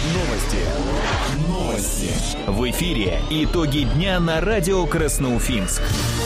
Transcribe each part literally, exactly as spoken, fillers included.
Новости. Новости. В эфире итоги дня на радио Красноуфимск.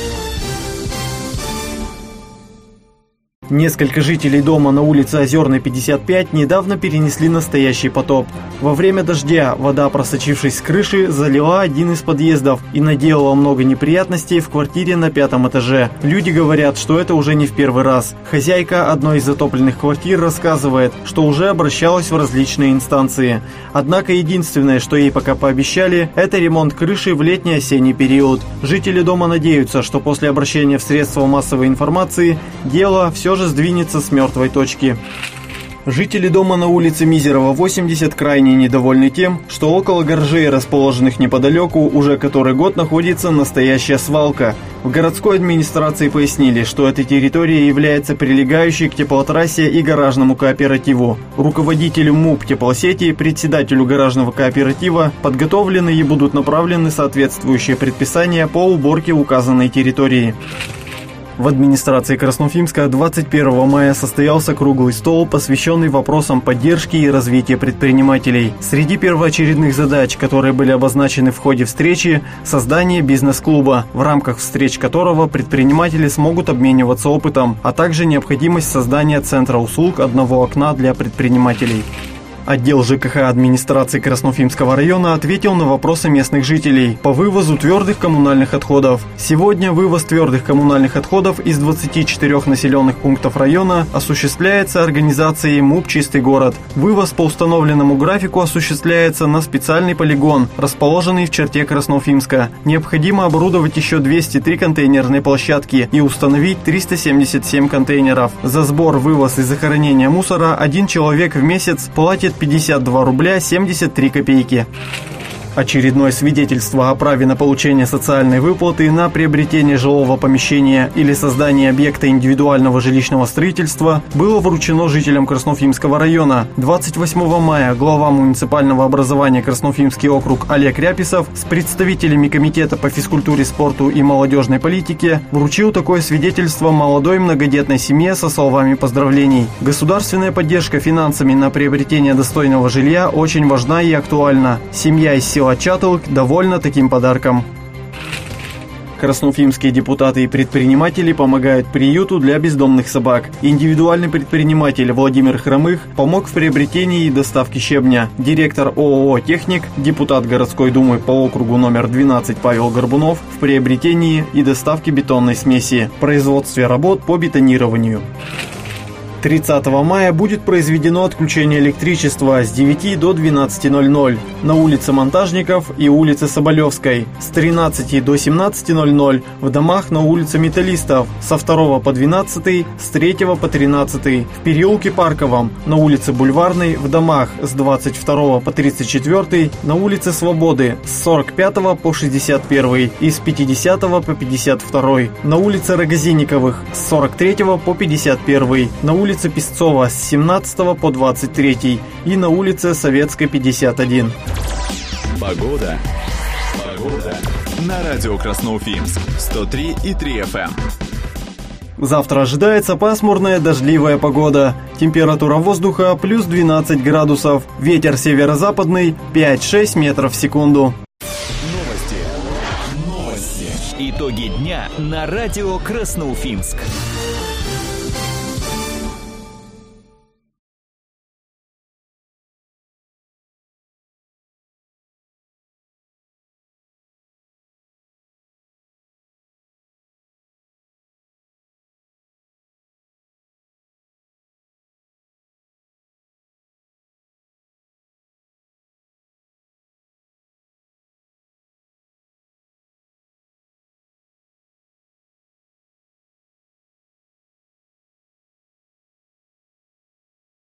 Несколько жителей дома на улице Озерной, пятьдесят пять, недавно перенесли настоящий потоп. Во время дождя вода, просочившись с крыши, залила один из подъездов и наделала много неприятностей в квартире на пятом этаже. Люди говорят, что это уже не в первый раз. Хозяйка одной из затопленных квартир рассказывает, что уже обращалась в различные инстанции. Однако единственное, что ей пока пообещали, это ремонт крыши в летний-осенний период. Жители дома надеются, что после обращения в средства массовой информации дело все же сдвинется с мертвой точки. Жители дома на улице Мизерова, восемьдесят, крайне недовольны тем, что около гаражей, расположенных неподалеку, уже который год находится настоящая свалка. В городской администрации пояснили, что эта территория является прилегающей к теплотрассе и гаражному кооперативу. Руководителю МУП теплосети и председателю гаражного кооператива подготовлены и будут направлены соответствующие предписания по уборке указанной территории. В администрации Красноуфимска двадцать первого мая состоялся круглый стол, посвященный вопросам поддержки и развития предпринимателей. Среди первоочередных задач, которые были обозначены в ходе встречи, создание бизнес-клуба, в рамках встреч которого предприниматели смогут обмениваться опытом, а также необходимость создания центра услуг одного окна для предпринимателей. Отдел ЖКХ администрации Красноуфимского района ответил на вопросы местных жителей по вывозу твердых коммунальных отходов. Сегодня вывоз твердых коммунальных отходов из двадцати четырёх населенных пунктов района осуществляется организацией МУП «Чистый город». Вывоз по установленному графику осуществляется на специальный полигон, расположенный в черте Красноуфимска. Необходимо оборудовать еще двести три контейнерные площадки и установить триста семьдесят семь контейнеров. За сбор, вывоз и захоронение мусора один человек в месяц платит пятьдесят два рубля семьдесят три копейки. Очередное свидетельство о праве на получение социальной выплаты на приобретение жилого помещения или создание объекта индивидуального жилищного строительства было вручено жителям Красноуфимского района. двадцать восьмого мая глава муниципального образования Красноуфимский округ Олег Ряписов с представителями Комитета по физкультуре, спорту и молодежной политике вручил такое свидетельство молодой многодетной семье со словами поздравлений. Государственная поддержка финансами на приобретение достойного жилья очень важна и актуальна. Семья из села Чатылк довольна таким подарком. Красноуфимские депутаты и предприниматели помогают приюту для бездомных собак. Индивидуальный предприниматель Владимир Хромых помог в приобретении и доставке щебня. Директор ООО «Техник», депутат городской думы по округу номер двенадцать Павел Горбунов в приобретении и доставке бетонной смеси, производстве работ по бетонированию. тридцатого мая будет произведено отключение электричества с девяти до двенадцати ноль-ноль на улице Монтажников и улице Соболевской, с тринадцати до семнадцати ноль-ноль в домах на улице Металлистов, со второго по двенадцатый, с третьего по тринадцатый в переулке Парковом, на улице Бульварной в домах с двадцать второго по тридцать четвёртый, на улице Свободы с сорок пятого по шестьдесят первый и с пятидесятого по пятьдесят второй, на улице Рогозинниковых с сорок третьего по пятьдесят первый, на улице Песцова с семнадцатого по двадцать третий и на улице Советской пятьдесят один. Погода. Погода. На радио Красноуфимск сто три и три эф эм. Завтра ожидается пасмурная дождливая погода. Температура воздуха плюс двенадцать градусов. Ветер северо-западный пять-шесть метров в секунду. Новости. Новости. Итоги дня на радио Красноуфимск.